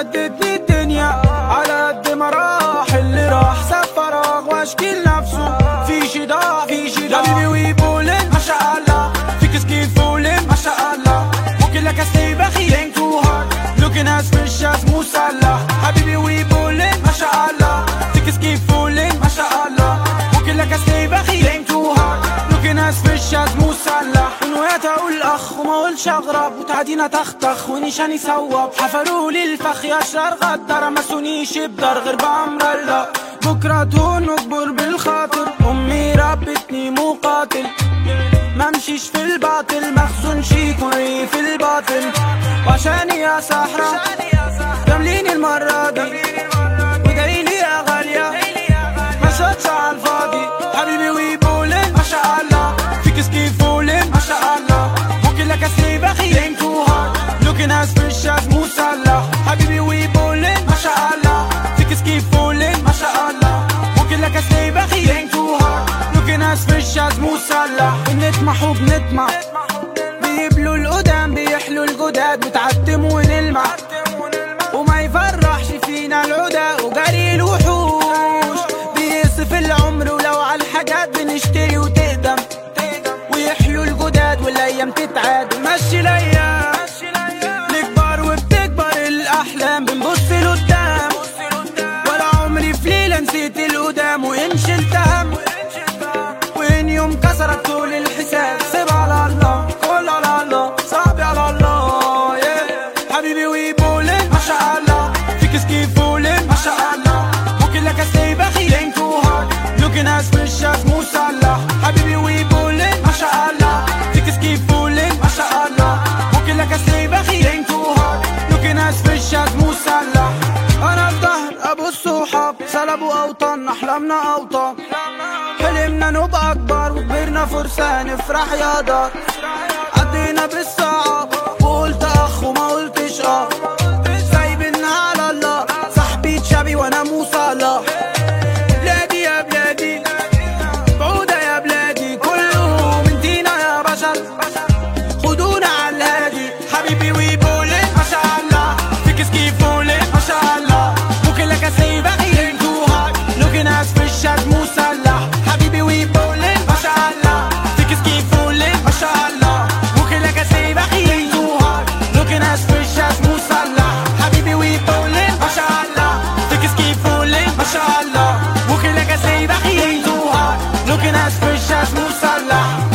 هدتني الدنيا على قد ما راح اللي راح ساب فراغ واشكي لنفسه في شي ضاع حبيبي ويبولن ما شاء الله فيك سكيف فولن ما شاء الله ممكن لك استي بخيل too hard looking as fresh as مو صلاح حبيبي ويبولن ما شاء الله فيك سكيف فولن ما شاء الله ممكن لك استي بخيل too hard looking as fresh as مو صلاح ونويت اقول اخ وما اقولش اغرب وتعدينا تختخ ونشاني صوب حفروا لي الفخ يا شرار غدار ما سونيش بدار غير بامر الله بكره تون اكبر بالخاطر امي ربتني مقاتل ما مشيش في الباطل مخزون شي كوري في الباطل وعشاني يا صحرا جامليني المرة دي ودايلي يا غالية ما شوتش عالفاضي حبيبي ويبولن ما شاء الله فيك سكيف فولن ما شاء الله ممكن لك استي بخيل too hard looking as fresh as مو صلاح حبيبي ويبولن ما شاء الله فيك سكيف فولن ما شاء الله ممكن لك استي بخيل too hard looking as fresh as مو صلاح بنطمح وبنطمع بيبلوا القدام بيحلوا الجداد بتعتم ونلمع وما يفرحش فينا العدا وجري الوحوش بيصف العمر ولو على الحاجات بنشتري وتقدم ويحلوا الجداد والايام تتعاد ونمشي الايام نكبر وبتكبر الاحلام بنبص لقدام ولا عمري في ليله نسيت القدام وان شلت هم وان يوم كسرت طول الحساب سيب على الله كل على الله صعب على الله حبيبي ويبولن ما شاء الله فيك سكيف فولن ما شاء الله ممكن لك استي بخيل too hard looking as fresh as مو صلاح حبيبي ويبولن ما شاء الله فيك سكيف فولن ما شاء الله ممكن لك استي بخيل too hard looking as fresh as مو صلاح انا في ظهر ابو الصحاب سلبوا اوطان احلامنا اوطان حلمنا نبقى اكبر وكبرنا فرصة نفرح يا دار عدينا بالصعب وقلت اخ وما قلتش سايبنا على الله صاحبي تشابي وانا مو صلاح بلادي يا بلادي بعودة يا بلادي كله من دينا يا بشر خدونا على الهادي حبيبي ويبولن ما شاء الله فيك سكيف فولن ما شاء الله ممكن لك استي بخيل too hard looking as fresh as مو صلاح حبيبي ويبولن ما شاء الله فيك سكيف فولن ما شاء الله ممكن لك استي بخيل too hard looking as fresh as مو صلاح حبيبي ويبولن ما شاء الله فيك سكيف فولن ما شاء الله ممكن لك استي بخيل too hard looking as fresh as مو صلاح